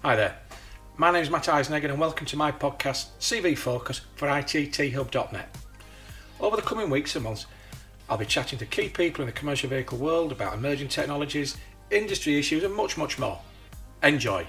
Hi there, my name is Matt Eisnegger and welcome to my podcast CV Focus for ITTHub.net. Over the coming weeks and months, I'll be chatting to key people in the commercial vehicle world about emerging technologies, industry issues and much more. Enjoy.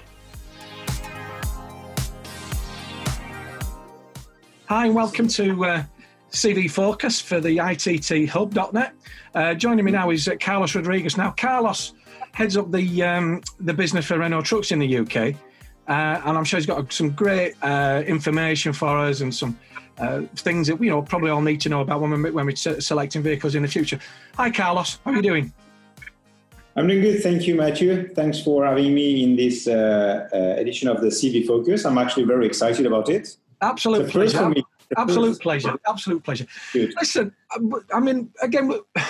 Hi and welcome to CV Focus for the ITTHub.net. Joining me now is Carlos Rodriguez. Now Carlos heads up the business for Renault Trucks in the UK. And I'm sure he's got some great information for us and some things that we probably all need to know about when we're selecting vehicles in the future. Hi, Carlos. How are you doing? I'm doing good. Thank you, Matthew. Thanks for having me in this edition of the CV Focus. I'm actually very excited about it. Absolute pleasure. Absolute pleasure. Good. Listen, I mean, again,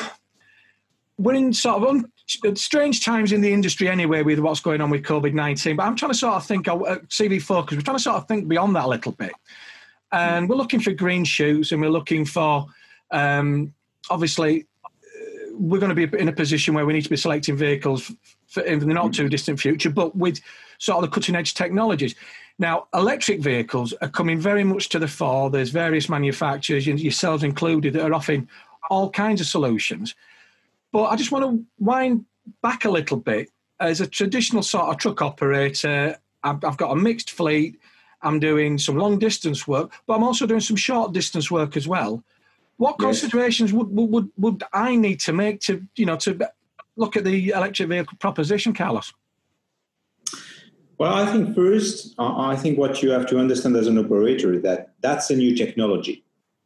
we're in sort of strange times in the industry anyway with what's going on with COVID-19, but I'm trying to sort of think, CV Focus, we're trying to sort of think beyond that a little bit. And we're looking for green shoots and we're looking for, obviously, we're going to be in a position where we need to be selecting vehicles in the not too distant future, but with sort of the cutting edge technologies. Now, electric vehicles are coming very much to the fore. There's various manufacturers, yourselves included, that are offering all kinds of solutions. But I just want to wind back a little bit. As a traditional sort of truck operator, I've got a mixed fleet. I'm doing some long distance work, but I'm also doing some short distance work as well. What considerations would I need to make to look at the electric vehicle proposition, Carlos? Well, I think first, what you have to understand as an operator is that that's a new technology.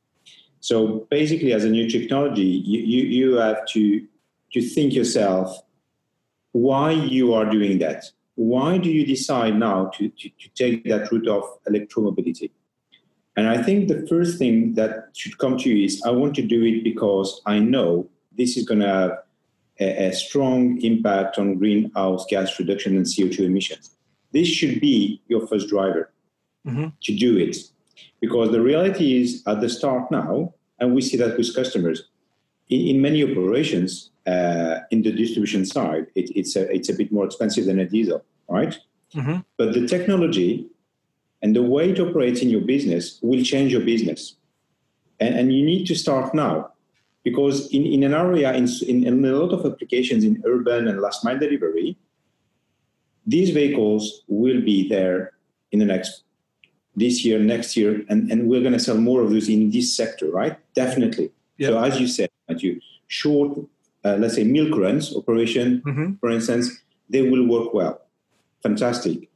So basically, as a new technology, you have to think yourself why you are doing that. Why do you decide now to take that route of electromobility? And I think the first thing that should come to you is I want to do it because I know this is going to have a strong impact on greenhouse gas reduction and CO2 emissions. This should be your first driver to do it. Because the reality is at the start now, and we see that with customers, in many operations, in the distribution side, it's a bit more expensive than a diesel, right? Mm-hmm. But the technology and the way it operates in your business will change your business. And you need to start now. Because in an area, in a lot of applications in urban and last mile delivery, these vehicles will be there in this year, next year, and we're going to sell more of those in this sector, right? Definitely. Yep. So as you said, Matthew, short, let's say milk runs operation, for instance, they will work well. Fantastic.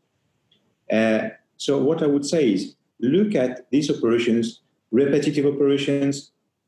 So what I would say is look at these operations, repetitive operations,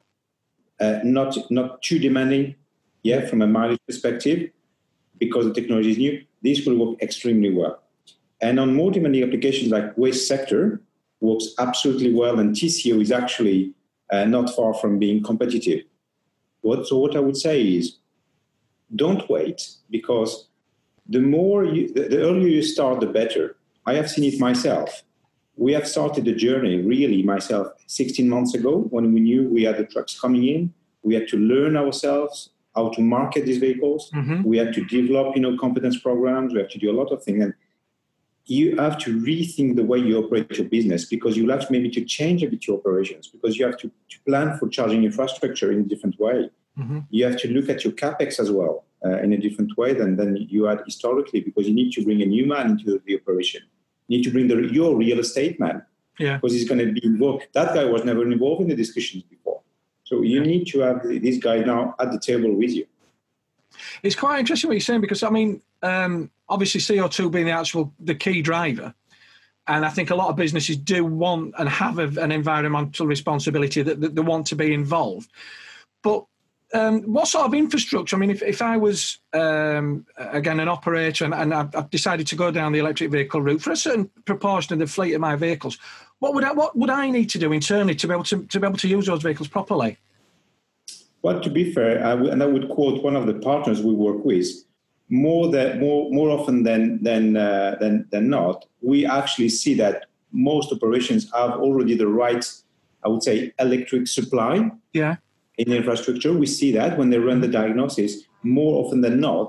not too demanding, from a mileage perspective, because the technology is new. This will work extremely well. And on more demanding applications like waste sector, works absolutely well, and TCO is actually not far from being competitive. So what I would say is, don't wait, because the earlier you start, the better. I have seen it myself. We have started the journey, really, myself, 16 months ago, when we knew we had the trucks coming in. We had to learn ourselves how to market these vehicles. We had to develop, competence programs. We have to do a lot of things. And you have to rethink the way you operate your business, because you'll have to maybe to change a bit your operations, because you have to plan for charging infrastructure in a different way. You have to look at your CapEx as well in a different way than you had historically, because you need to bring a new man into the operation. You need to bring your real estate man, because he's going to be involved. That guy was never involved in the discussions before. So you need to have this guy now at the table with you. It's quite interesting what you're saying, because, I mean, obviously CO2 being the key driver, and I think a lot of businesses do want and have an environmental responsibility that they want to be involved. But what sort of infrastructure? I mean, if I was, again, an operator and I've decided to go down the electric vehicle route for a certain proportion of the fleet of my vehicles, what would I need to do internally to be able to use those vehicles properly? Well, to be fair, I would quote one of the partners we work with. More often than not, we actually see that most operations have already the right, I would say, electric supply. In the infrastructure. We see that when they run the diagnosis, more often than not,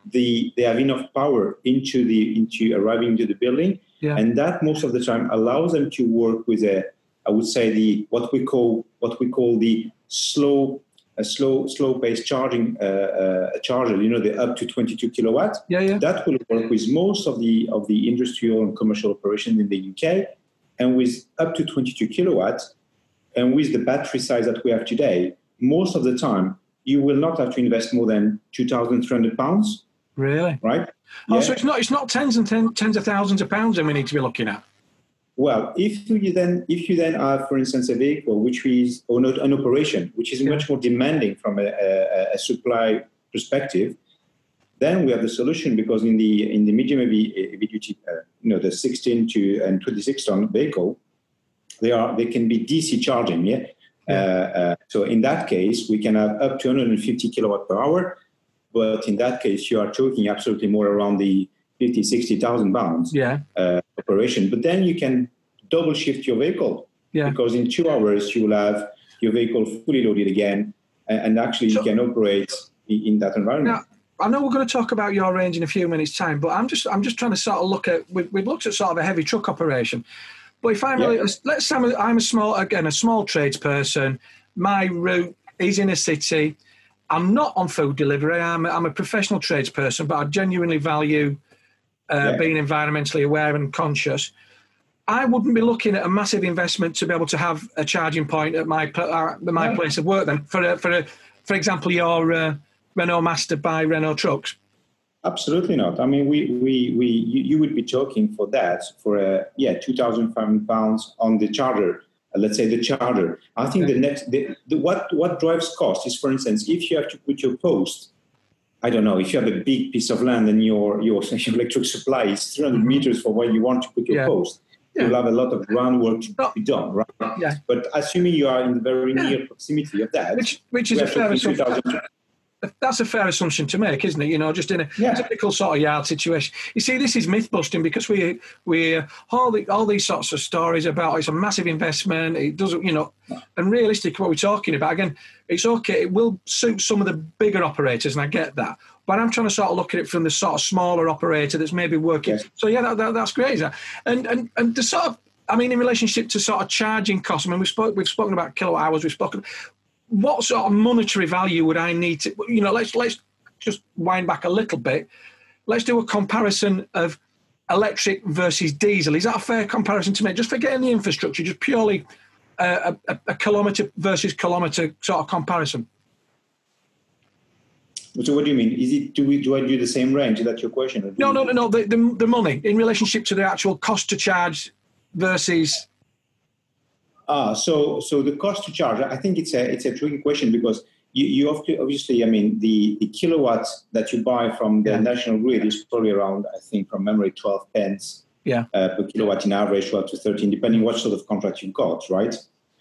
they have enough power into arriving to the building, and that most of the time allows them to work with I would say what we call the slow paced charging charger. The up to 22 kilowatt. That will work with most of the industrial and commercial operations in the UK, and with up to 22 kilowatts, and with the battery size that we have today, most of the time you will not have to invest more than £2,300. Really? Right? Oh, so it's not tens of thousands of pounds that we need to be looking at. Well, if you then have, for instance, a vehicle which is or not an operation which is much more demanding from a supply perspective, then we have the solution, because in the medium heavy duty, the 16 to and 26 ton vehicle, they can be DC charging. So in that case, we can have up to 150 kilowatt per hour. But in that case, you are talking absolutely more around the 50, 60,000 pounds operation. But then you can double shift your vehicle, because in 2 hours you will have your vehicle fully loaded again, and actually you can operate in that environment. Now, I know we're going to talk about your range in a few minutes' time, but I'm just trying to sort of look at. We've looked at sort of a heavy truck operation, but if I'm let's say I'm a small tradesperson. My route is in a city. I'm not on food delivery. I'm a professional tradesperson, but I genuinely value being environmentally aware and conscious. I wouldn't be looking at a massive investment to be able to have a charging point at my place of work. Then, for example, your Renault Master by Renault Trucks. Absolutely not. I mean, you would be talking for that for £2,500 on the charger. Let's say the charger. I think what drives cost is, for instance, if you have to put your post, I don't know, if you have a big piece of land and your electric supply is 300 meters for where you want to put your post, you'll have a lot of groundwork to be done, right? Yeah. But assuming you are in the very near proximity of that, which is a fair assumption. That's a fair assumption to make, isn't it? Just in a typical sort of yard situation. You see, this is myth busting, because we all these sorts of stories about it's a massive investment. It doesn't, and realistically, what we're talking about, again, it's okay. It will suit some of the bigger operators, and I get that. But I'm trying to sort of look at it from the sort of smaller operator that's maybe working. Yes. So that's great. And the sort of, I mean, in relationship to sort of charging costs, I mean, we've spoken about kilowatt hours. We've spoken. What sort of monetary value would I need to, let's just wind back a little bit. Let's do a comparison of electric versus diesel. Is that a fair comparison to make? Just forgetting the infrastructure, just purely a kilometre versus kilometre sort of comparison. So what do you mean? Do I do the same range? Is that your question? No. The money in relationship to the actual cost to charge versus... So the cost to charge, I think it's a tricky question, because you have to, obviously, I mean, the kilowatts that you buy from the national grid is probably around, I think, from memory, 12 pence per kilowatt in average, 12 to 13, depending what sort of contract you've got, right?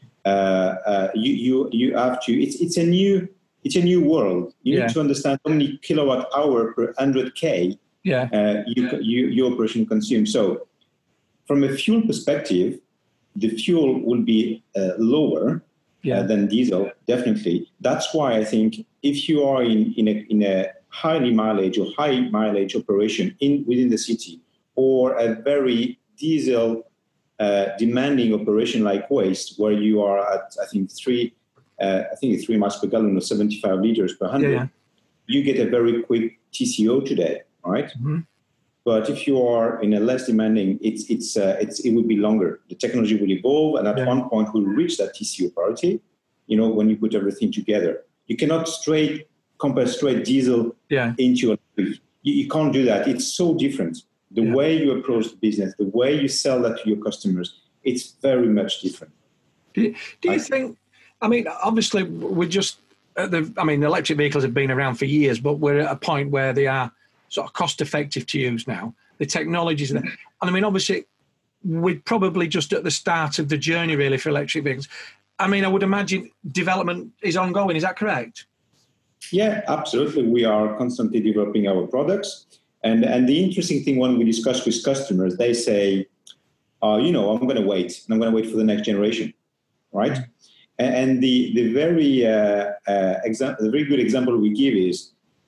You have to, it's a new world. You need to understand how many kilowatt hour per 100K your operation consumes. So from a fuel perspective, the fuel will be lower than diesel, definitely. That's why I think if you are in a high mileage operation within the city, or a very diesel demanding operation like waste, where you are at I think 3 miles per gallon or 75 liters per 100, you get a very quick TCO today, right? Mm-hmm. But if you are in a less demanding, it will be longer. The technology will evolve, and at one point we'll reach that TCO parity. When you put everything together, you cannot compare straight diesel into electric. You can't do that. It's so different. The way you approach the business, the way you sell that to your customers, it's very much different. Do you think? I mean, obviously, we're just. Electric vehicles have been around for years, but we're at a point where they are sort of cost effective to use now. The technologies are there. And I mean, obviously, we're probably just at the start of the journey, really, for electric vehicles. I mean, I would imagine development is ongoing. Is that correct? Yeah, absolutely. We are constantly developing our products. And the interesting thing when we discuss with customers, they say, I'm going to wait. And I'm going to wait for the next generation, right? And the very good example we give is,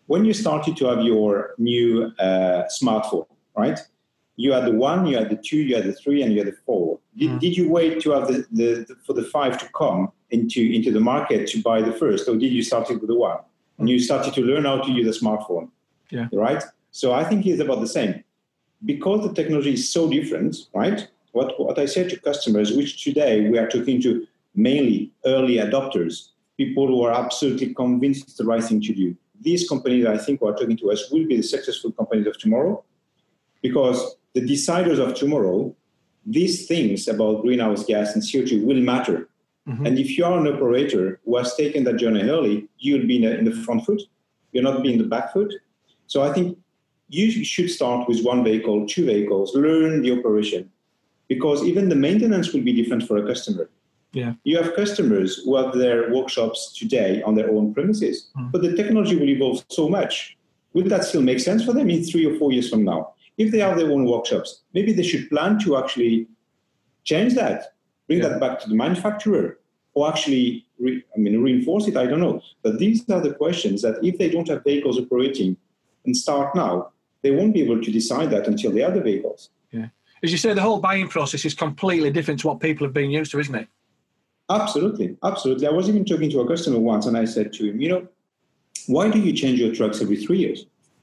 when you started to have your new smartphone, right? You had the 1, you had the 2, you had the 3, and you had the 4. Did you wait to have for the 5 to come into the market to buy the first, or did you start with the 1 and you started to learn how to use a smartphone? Yeah. Right. So I think it's about the same, because the technology is so different, right? What I say to customers, which today we are talking to mainly early adopters, people who are absolutely convinced it's the right thing to do. These companies, I think, who are talking to us will be the successful companies of tomorrow, because the deciders of tomorrow, these things about greenhouse gas and CO2 will matter. Mm-hmm. And if you are an operator who has taken that journey early, you'll be in the front foot. You'll not be in the back foot. So I think you should start with 1 vehicle, 2 vehicles, learn the operation, because even the maintenance will be different for a customer. Yeah. You have customers who have their workshops today on their own premises, but the technology will evolve so much. Will that still make sense for them in 3 or 4 years from now? If they have their own workshops, maybe they should plan to actually change that, bring that back to the manufacturer, or actually reinforce it. I don't know. But these are the questions that if they don't have vehicles operating and start now, they won't be able to decide that until they have the vehicles. Yeah. As you say, the whole buying process is completely different to what people have been used to, isn't it? Absolutely. Absolutely. I was even talking to a customer once, and I said to him, why do you change your trucks every 3 years?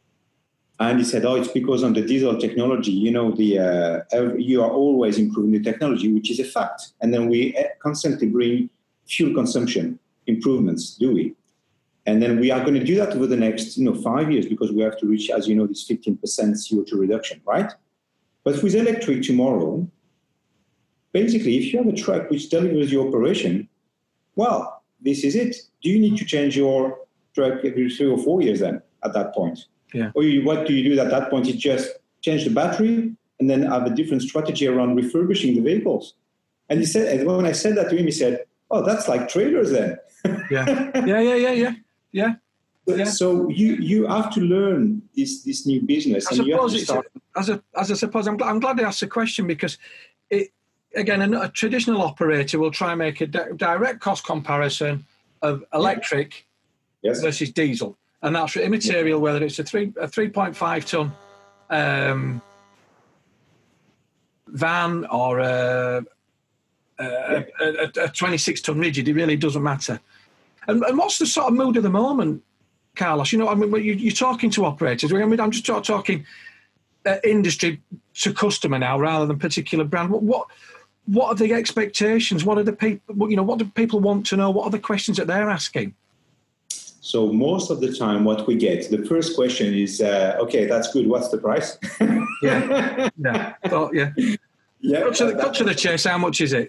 And he said, it's because on the diesel technology, you are always improving the technology, which is a fact. And then we constantly bring fuel consumption improvements, do we? And then we are going to do that over the next 5 years, because we have to reach, as you know, this 15% CO2 reduction, right? But with electric tomorrow, basically, if you have a truck which delivers your operation, well, this is it. Do you need to change your truck every 3 or 4 years then at that point? Yeah. Or what do you do at that point? You just change the battery and then have a different strategy around refurbishing the vehicles. And he said, and when I said that to him, he said, that's like trailers then. Yeah. So you have to learn this new business. I'm glad they asked the question, because a traditional operator will try and make a direct cost comparison of electric versus diesel. And that's immaterial whether it's a 3.5 ton van or a 26 ton rigid. It really doesn't matter. And what's the sort of mood of the moment, Carlos? You're talking to operators. I'm just talking industry to customer now, rather than particular brand. What are the expectations? What are the people? What do people want to know? What are the questions that they're asking? So most of the time, what we get, the first question is, okay, that's good. What's the price? Yeah. Cut to the chase. How much is it?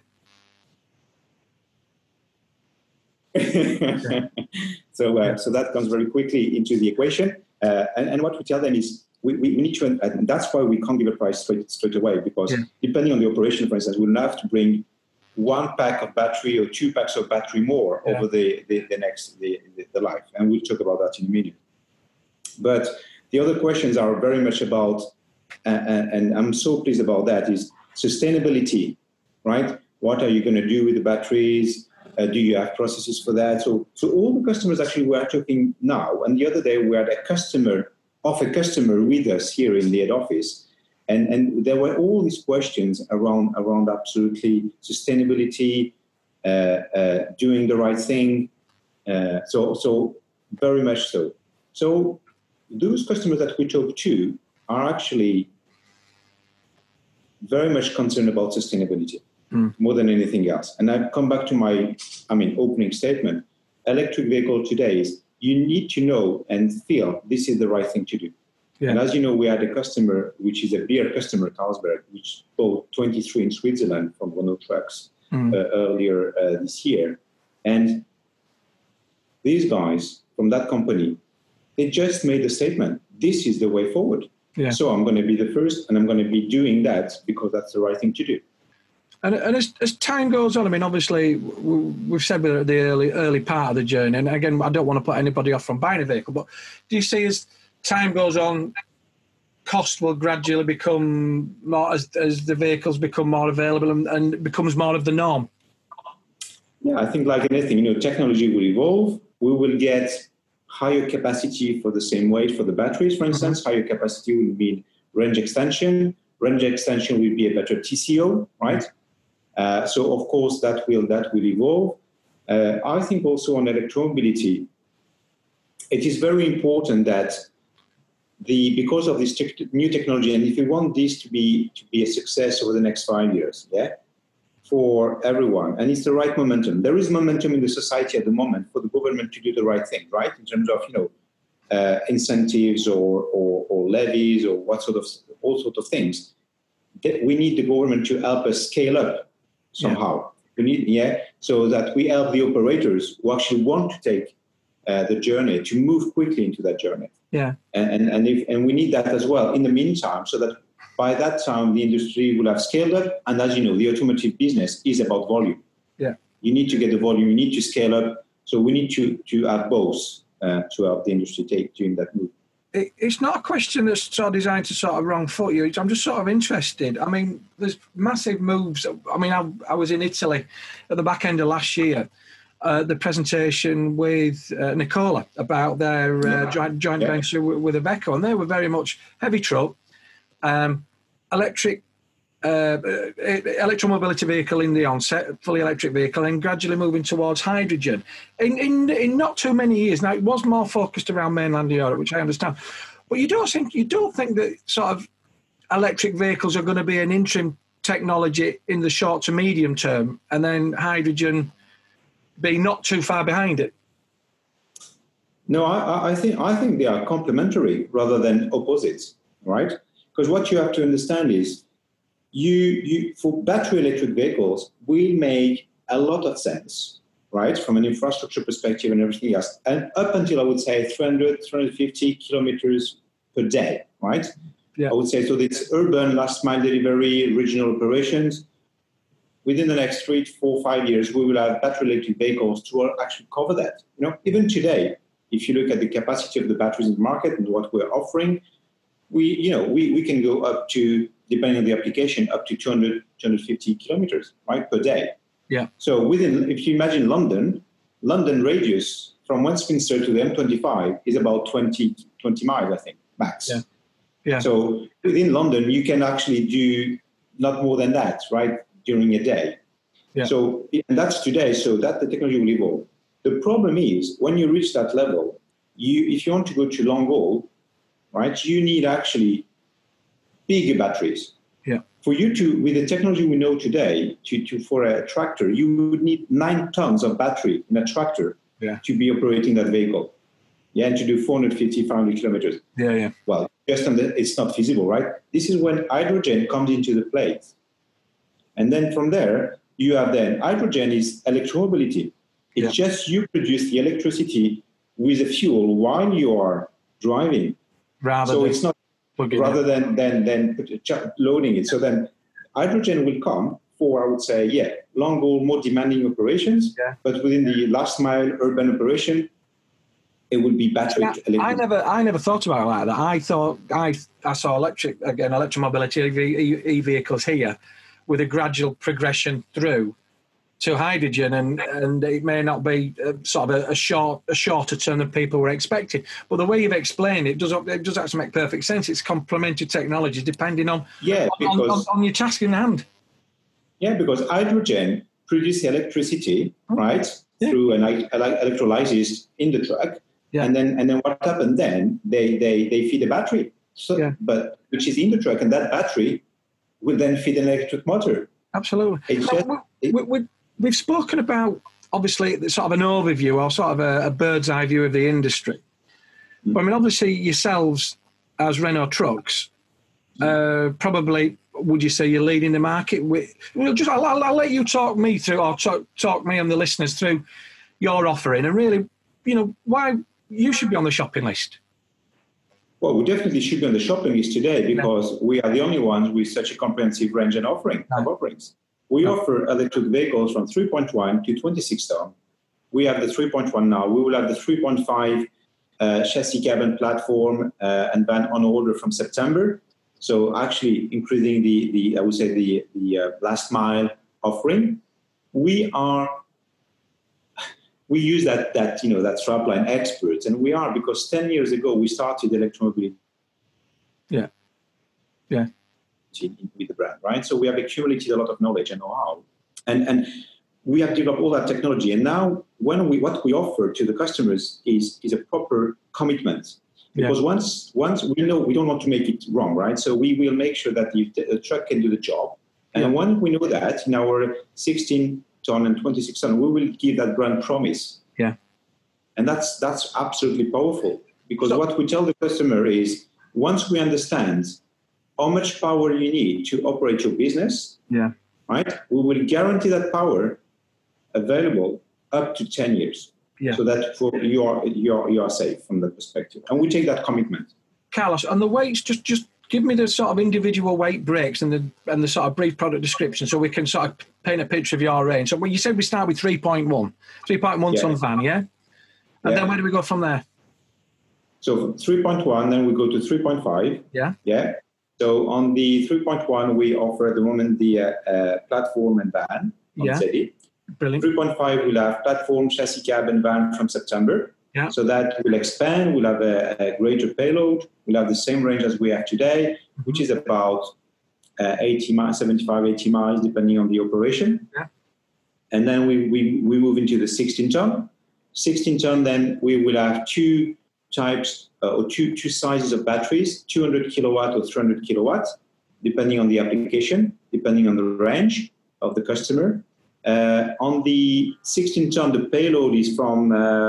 So that comes very quickly into the equation. And what we tell them is we need to, and that's why we can't give a price straight away, because depending on the operation, for instance, we'll have to bring 1 pack of battery or 2 packs of battery more over the life. And we'll talk about that in a minute. But the other questions are very much about, and I'm so pleased about that, is sustainability, right? What are you going to do with the batteries? Do you have processes for that? So all the customers actually we are talking now, and the other day we had a customer with us here in the head office. And there were all these questions around absolutely sustainability, doing the right thing. So very much so. So those customers that we talk to are actually very much concerned about sustainability more than anything else. And I come back to my opening statement. Electric vehicle today is you need to know and feel this is the right thing to do. Yeah. And as you know, we had a customer, which is a beer customer, Carlsberg, which bought 23 in Switzerland from Renault Trucks earlier this year. And these guys from that company, they just made a statement, this is the way forward. Yeah. So I'm going to be the first, and I'm going to be doing that because that's the right thing to do. And as time goes on, obviously, we've said we're at the early part of the journey. And again, I don't want to put anybody off from buying a vehicle, but do you see as time goes on, cost will gradually become more as the vehicles become more available and it becomes more of the norm? Yeah, I think like anything, technology will evolve. We will get higher capacity for the same weight for the batteries, for instance. Higher capacity will mean range extension. Range extension will be a better TCO, right? So of course that will evolve. I think also on electromobility, it is very important that because of this new technology, and if we want this to be a success over the next 5 years, for everyone, and it's the right momentum. There is momentum in the society at the moment for the government to do the right thing, right? In terms of incentives or levies or all sorts of things. We need the government to help us scale up somehow. We need so that we help the operators who actually want to take the journey to move quickly into that journey. Yeah, and we need that as well in the meantime, so that by that time the industry will have scaled up. And as you know, the automotive business is about volume. Yeah, you need to get the volume, you need to scale up. So we need to have both to help the industry take during that move. It's not a question that's sort of designed to sort of wrong foot you. I'm just sort of interested. I mean, there's massive moves. I mean, I was in Italy at the back end of last year. The presentation with Nikola about their joint venture with Iveco, and they were very much heavy truck, electromobility vehicle in the onset, fully electric vehicle, and gradually moving towards hydrogen. In not too many years now, it was more focused around mainland Europe, which I understand. But you don't think that sort of electric vehicles are going to be an interim technology in the short to medium term, and then hydrogen be not too far behind it? No, I think they are complementary rather than opposites, right? Because what you have to understand is you for battery electric vehicles will make a lot of sense, right? From an infrastructure perspective and everything else. And up until, I would say, 350 kilometers per day, right? Yeah. I would say, so it's urban, last mile delivery, regional operations. Within the next 3 to 4, 5 years, we will have battery electric vehicles to actually cover that. Even today, if you look at the capacity of the batteries in the market and what we're offering, we can go up to, depending on the application, up to 250 kilometers, right, per day. Yeah. So if you imagine London radius from Westminster to the M25 is about 20 miles, I think, max. Yeah. Yeah. So within London, you can actually do not more than that, right, during a day. Yeah. So, and that's today, so that the technology will evolve. The problem is, when you reach that level, if you want to go to long haul, right, you need actually bigger batteries. Yeah. For you to, with the technology we know today, for a tractor, you would need 9 tons of battery in a tractor to be operating that vehicle. Yeah, and to do 450, 500 kilometers. Yeah. Well, it's not feasible, right? This is when hydrogen comes into the plate. And then from there, you have hydrogen is electromobility. It's just you produce the electricity with the fuel while you are driving. Rather than loading it. So then hydrogen will come for, I would say, long haul, more demanding operations. Yeah. But within the last mile urban operation, it would be battery electric. I never thought about it like that. I thought I saw electromobility e-vehicles here with a gradual progression through to hydrogen, and it may not be sort of a shorter term than people were expecting. But the way you've explained it does actually make perfect sense. It's complementary technologies depending on your task in hand. Yeah, because hydrogen produces electricity, right, through an electrolysis in the truck, and then what happened then? They feed a battery, but which is in the truck, and that battery will then feed an electric motor. Absolutely. We've spoken about, obviously, sort of an overview or sort of a bird's eye view of the industry. But I mean, obviously, yourselves as Renault Trucks, probably, would you say you're leading the market? I'll let you talk me through, or talk me and the listeners through your offering, and really, why you should be on the shopping list. Well, we definitely should be on the shopping list today because we are the only ones with such a comprehensive range and offerings. We offer electric vehicles from 3.1 to 26 ton. We have the 3.1 now. We will have the 3.5 chassis cabin platform and van on order from September. So actually increasing the I would say the last mile offering. We are we use that strapline experts, and we are, because 10 years ago we started electromobility. Yeah. With the brand, right? So we have accumulated a lot of knowledge and know-how, and we have developed all that technology. And now, what we offer to the customers is a proper commitment. Because once we know, we don't want to make it wrong, right? So we will make sure that the truck can do the job. And when we know that, in our 16-ton and 26-ton, we will give that brand promise. Yeah. And that's absolutely powerful, because what we tell the customer is, once we understand how much power you need to operate your business, right, we will guarantee that power available up to 10 years. Yeah. So that you are safe from that perspective, and we take that commitment. Carlos, and the weights, just give me the sort of individual weight breaks and the sort of brief product description, so we can sort of paint a picture of your range. So when you said we start with 3.1 ton van, and then where do we go from there? So 3.1, then we go to 3.5. Yeah. So on the 3.1, we offer at the moment the platform and van on ZEDI. Brilliant. 3.5 will have platform, chassis, cab, and van from September. Yeah. So that will expand. We'll have a greater payload. We'll have the same range as we have today, which is about 80 miles, 75, 80 miles, depending on the operation. Yeah. And then we move into the 16-ton. 16-ton, then we will have two types or two sizes of batteries, 200 kilowatt or 300 kilowatt, depending on the application, depending on the range of the customer. On the 16-ton, the payload is from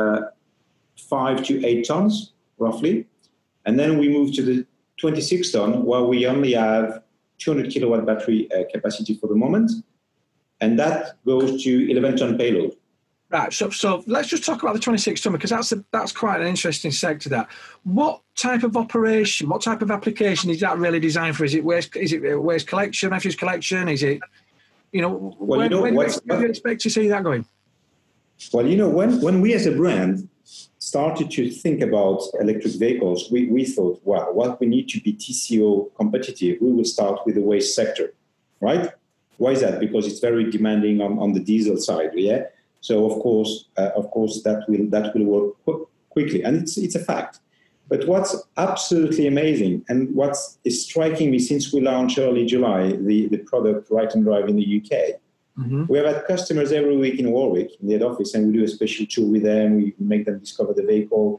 5 to 8 tons, roughly. And then we move to the 26-ton, where we only have 200 kilowatt battery capacity for the moment. And that goes to 11-ton payload. Right, so let's just talk about the 26-ton, because that's quite an interesting sector. That what type of operation, what type of application is that really designed for? Is it waste collection, refuse collection? Is it, when do you expect to see that going? Well, when we as a brand started to think about electric vehicles, we thought, wow, what we need to be TCO competitive, we will start with the waste sector, right? Why is that? Because it's very demanding on the diesel side, yeah. So of course that will work quickly, and it's a fact. But what's absolutely amazing, and what is striking me since we launched early July the product Right and Drive in the UK, we have had customers every week in Warwick in the head office, and we do a special tour with them. We make them discover the vehicle,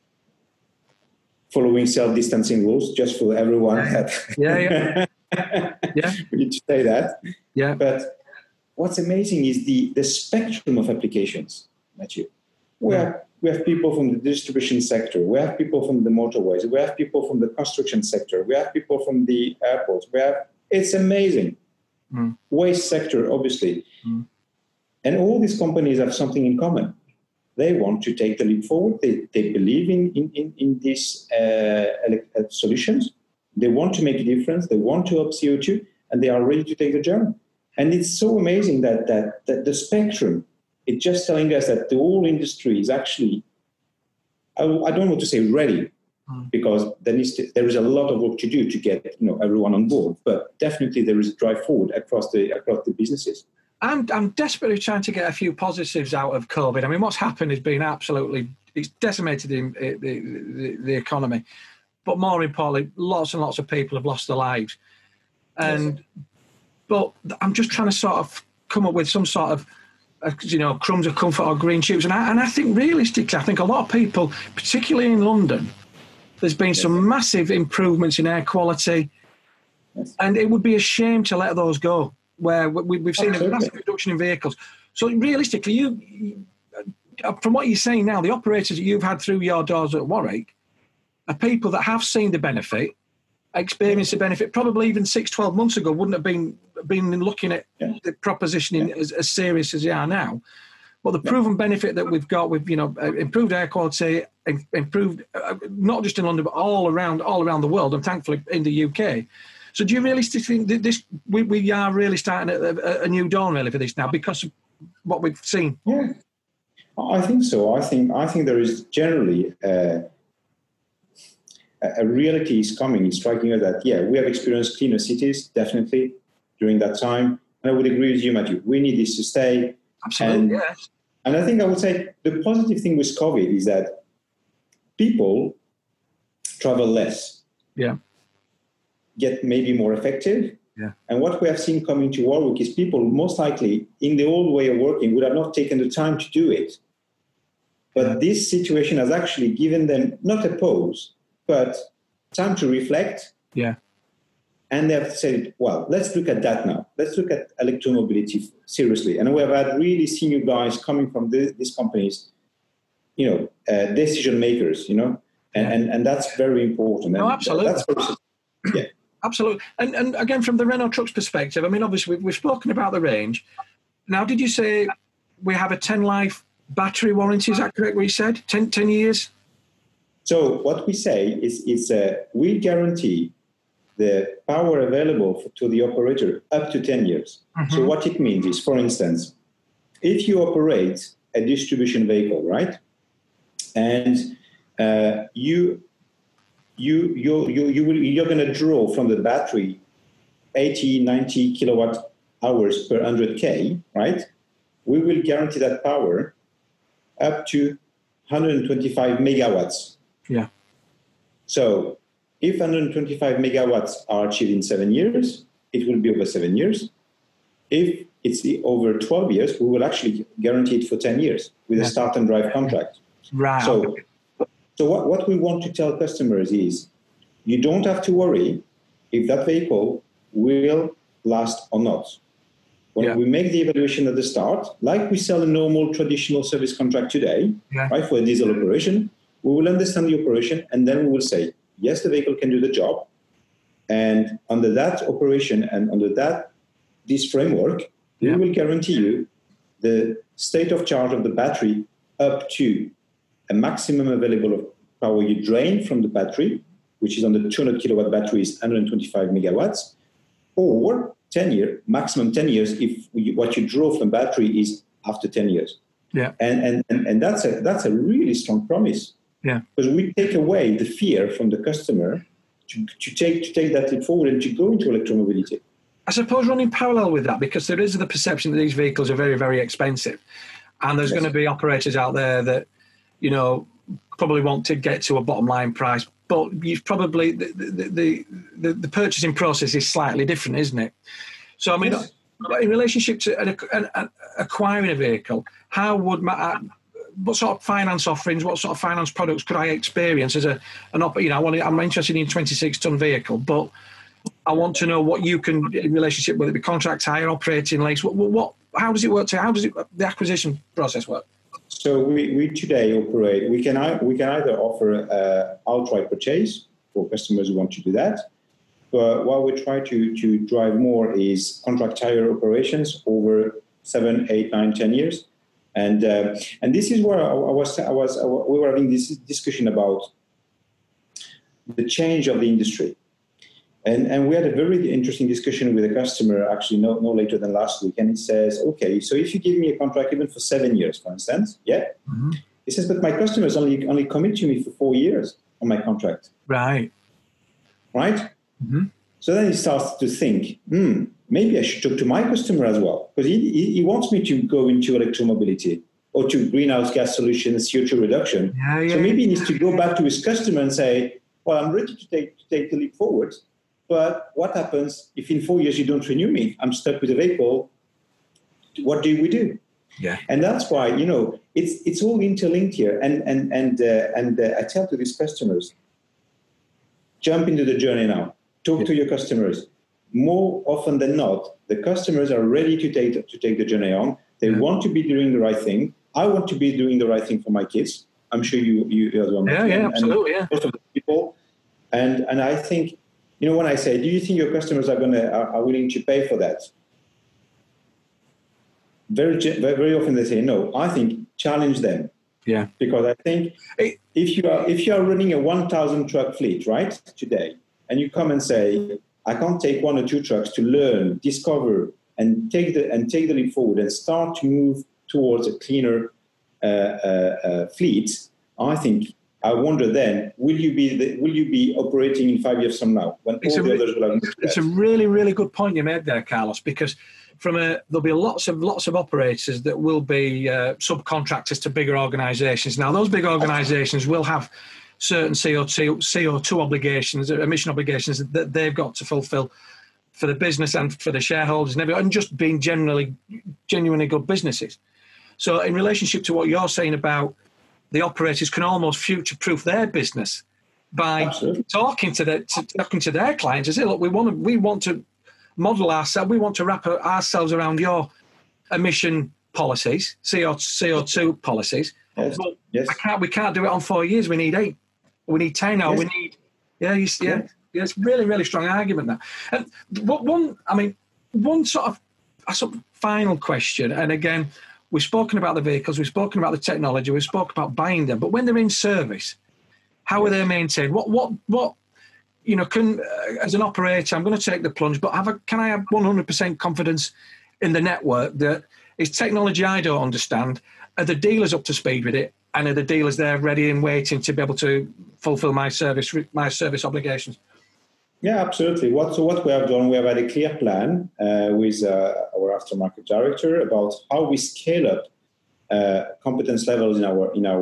following self-distancing rules, just for everyone. Yeah. We need to say that. Yeah. But what's amazing is the spectrum of applications, Matthew. We have people from the distribution sector. We have people from the motorways. We have people from the construction sector. We have people from the airports. It's amazing. Waste sector, obviously. And all these companies have something in common. They want to take the leap forward. They believe in these solutions. They want to make a difference. They want to up CO2, and they are ready to take the journey. And it's so amazing that the spectrum, it's just telling us that the whole industry is actually, I don't want to say ready, because there is a lot of work to do to get everyone on board. But definitely there is a drive forward across the businesses. I'm desperately trying to get a few positives out of COVID. I mean, what's happened has been it's decimated the economy. But more importantly, lots and lots of people have lost their lives. But I'm just trying to sort of come up with some sort of, crumbs of comfort or green shoots. And I think realistically, I think a lot of people, particularly in London, there's been some massive improvements in air quality. And it would be a shame to let those go, where we've seen a massive reduction in vehicles. So realistically, from what you're saying now, the operators that you've had through your doors at Warwick are people that have seen the benefit, experienced the benefit, probably even 6-12 months ago wouldn't have been looking at the propositioning as serious as they are now. But the proven benefit that we've got with improved air quality, improved not just in London but all around the world, and thankfully in the UK. So do you realistically think that we are really starting a new dawn really for this now because of what we've seen? Yeah, I think so. I think there is generally a reality is coming. It's striking us that we have experienced cleaner cities definitely during that time, and I would agree with you, Matthew. We need this to stay. Absolutely, yes. And I think I would say the positive thing with COVID is that people travel less, get maybe more effective. Yeah. And what we have seen coming to Warwick is people most likely in the old way of working would have not taken the time to do it. But this situation has actually given them not a pause, but time to reflect. Yeah. And they have said, well, let's look at that now. Let's look at electromobility seriously. And we have had really senior guys coming from these companies, decision makers, and that's very important. No, absolutely. Yeah. Absolutely. And again, from the Renault Trucks perspective, I mean, obviously, we've spoken about the range. Now, did you say we have a 10-life battery warranty? Is that correct, what you said? 10 years? So what we say is we guarantee the power available to the operator up to 10 years. Mm-hmm. So what it means is, for instance, if you operate a distribution vehicle, right, and you're going to draw from the battery 80, 90 kilowatt hours per 100K, right? We will guarantee that power up to 125 megawatts. Yeah. So if 125 megawatts are achieved in 7 years, it will be over 7 years. If it's over 12 years, we will actually guarantee it for 10 years with a start and drive contract. Right. So what we want to tell customers is you don't have to worry if that vehicle will last or not. When we make the evaluation at the start, like we sell a normal traditional service contract today, right, for a diesel operation, we will understand the operation and then we will say, yes, the vehicle can do the job. And under that operation and under this framework, we will guarantee you the state of charge of the battery up to a maximum available power you drain from the battery, which is on the 200 kilowatt battery is 125 megawatts, or 10 years, maximum 10 years if what you draw from battery is after 10 years. Yeah. And that's a really strong promise. Yeah. Because we take away the fear from the customer to take that leap forward and to go into electromobility. I suppose running parallel with that, because there is the perception that these vehicles are very, very expensive. And there's going to be operators out there that, probably want to get to a bottom line price, but you've probably the purchasing process is slightly different, isn't it? So, I mean, in relationship to acquiring a vehicle, how would what sort of finance offerings, what sort of finance products could I experience as I'm interested in a 26-ton vehicle, but I want to know what you can, in relationship, whether it be contract hire, operating lease, how does it work? How does the acquisition process work? So we today operate. We can either offer outright purchase for customers who want to do that, but what we try to drive more is contract hire operations over 7, 8, 9, 10 years, and this is where we were having this discussion about the change of the industry. And we had a very interesting discussion with a customer, actually no later than last week. And he says, okay, so if you give me a contract even for 7 years, for instance, mm-hmm. He says, but my customers only commit to me for 4 years on my contract. Right? Mm-hmm. So then he starts to think, maybe I should talk to my customer as well, because he wants me to go into electromobility or to greenhouse gas solutions, CO2 reduction. So maybe he needs to go back to his customer and say, well, I'm ready to take the leap forward. But what happens if in 4 years you don't renew me? I'm stuck with a vehicle. What do we do? Yeah, and that's why it's all interlinked here. And I tell to these customers, jump into the journey now. Talk to your customers. More often than not, the customers are ready to take the journey on. They want to be doing the right thing. I want to be doing the right thing for my kids. I'm sure you as well. Absolutely. Most of the people, and I think. When I say, do you think your customers are willing to pay for that? Very, very often they say no. I think challenge them. Yeah. Because I think if you are running a 1,000 truck fleet right today, and you come and say, I can't take 1 or 2 trucks to learn, discover, and take the leap forward and start to move towards a cleaner fleet, I think I wonder then, will you be operating in 5 years from now when all the others will have moved to that? It's a really, really good point you made there, Carlos, because there'll be lots of operators that will be subcontractors to bigger organisations. Now, those big organisations will have certain CO2 obligations, emission obligations that they've got to fulfil for the business and for the shareholders and everything, and just being genuinely good businesses. So in relationship to what you're saying about the operators can almost future-proof their business by talking to their clients and say, look, we want to model ourselves, we want to wrap ourselves around your emission policies, CO2 policies. Yes. We can't do it on 4 years. We need 8. We need 10 now. Yes. Yeah. It's really, really strong argument there. And one sort of final question, and again, we've spoken about the vehicles, we've spoken about the technology, we've spoken about buying them, but when they're in service, how are they maintained? What can, as an operator, I'm going to take the plunge, but can I have 100% confidence in the network that it's technology I don't understand? Are the dealers up to speed with it? And are the dealers there ready and waiting to be able to fulfill my service obligations? Yeah, absolutely. What we have done, we have had a clear plan with our aftermarket director about how we scale up competence levels in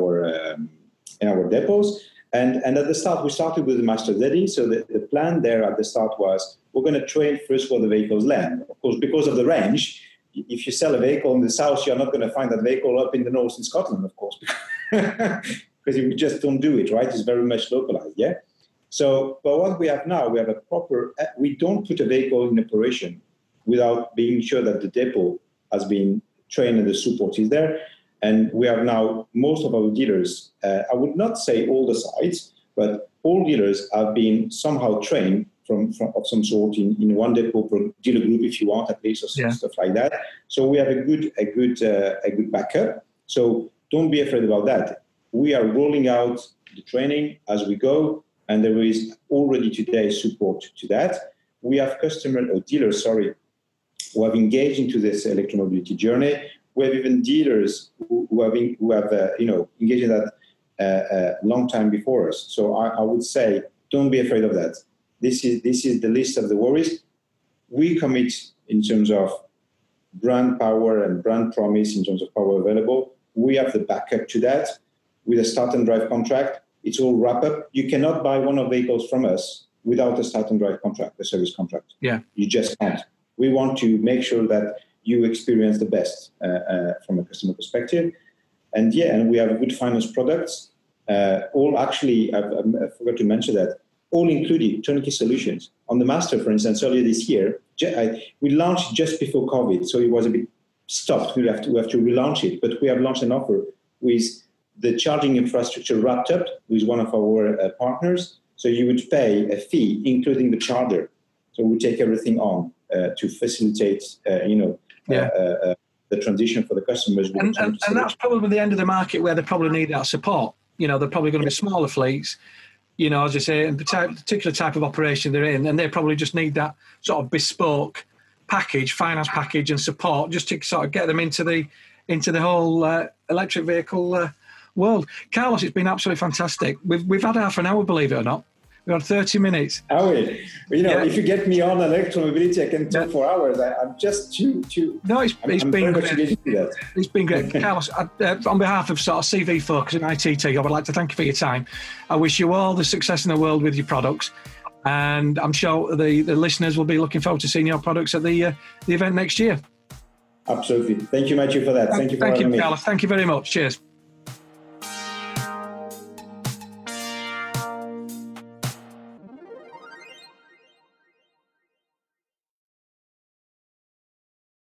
our depots. And at the start, we started with the Master Daddy. So the plan there at the start was we're going to train first where the vehicles land. Of course, because of the range, if you sell a vehicle in the south, you're not going to find that vehicle up in the north in Scotland, of course, because you just don't do it, right? It's very much localized, yeah? So, but what we have now, we have we don't put a vehicle in operation without being sure that the depot has been trained and the support is there. And we have now most of our dealers, I would not say all the sites, but all dealers have been somehow trained from of some sort in one depot per dealer group, if you want, at least, or stuff like that. So we have a good backup. So don't be afraid about that. We are rolling out the training as we go, and there is already today support to that. We have dealers, who have engaged into this electromobility journey. We have even dealers who have engaged in that a long time before us. So I would say, don't be afraid of that. This is the list of the worries. We commit in terms of brand power and brand promise in terms of power available. We have the backup to that with a start and drive contract. It's all wrap up. You cannot buy one of vehicles from us without a start and drive contract, a service contract. Yeah, you just can't. We want to make sure that you experience the best from a customer perspective. And we have good finance products. All actually, I forgot to mention that, all included turnkey solutions. On the Master, for instance, earlier this year, we launched just before COVID, so it was a bit stopped. We have to relaunch it, but we have launched an offer with the charging infrastructure wrapped up with one of our partners. So you would pay a fee, including the charger. So we take everything on to facilitate, the transition for the customers. And that's probably the end of the market where they probably need that support. They're probably going to be smaller fleets, as I say, and the particular type of operation they're in, and they probably just need that sort of bespoke package, finance package and support just to sort of get them into the whole electric vehicle world. Carlos, it's been absolutely fantastic. We've had half an hour, believe it or not. We've had 30 minutes. Are we? If you get me on electromobility, I can talk for hours. I'm just too. No, it's been great. It's been great. Carlos, on behalf of sort of CV Focus and ITT, I would like to thank you for your time. I wish you all the success in the world with your products. And I'm sure the listeners will be looking forward to seeing your products at the event next year. Absolutely. Thank you, Matthew, for that. Thank you for having me. Carlos. Thank you very much. Cheers.